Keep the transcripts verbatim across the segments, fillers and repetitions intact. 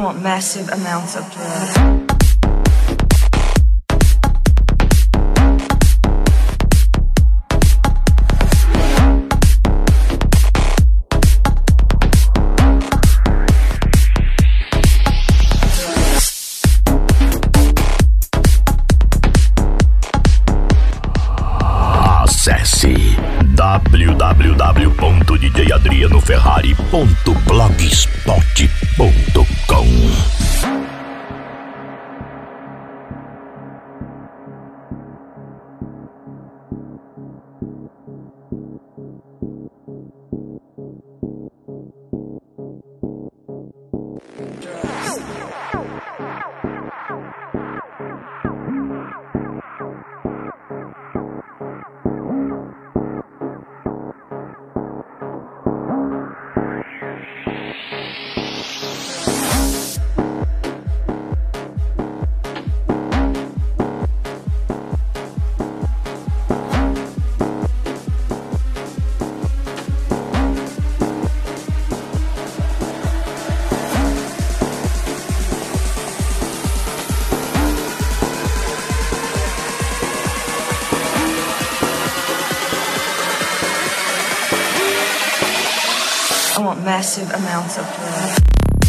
want massive amounts of drugs. Acesse w w w ponto d j adriano ferrari ponto blogspot ponto com. I want massive amounts of drugs.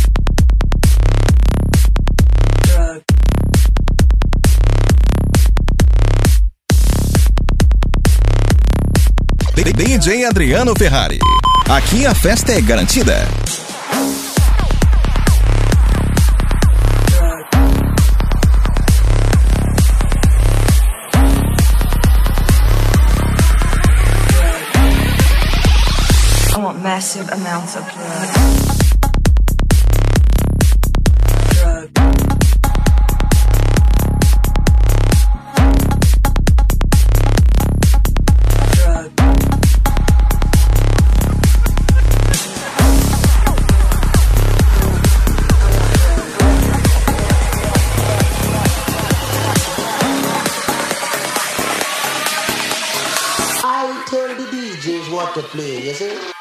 Drug. D J Adriano Ferrari. Aqui a festa é garantida. I want massive amounts of drugs. Drug. Drug. I tell the D Js what to play, you see?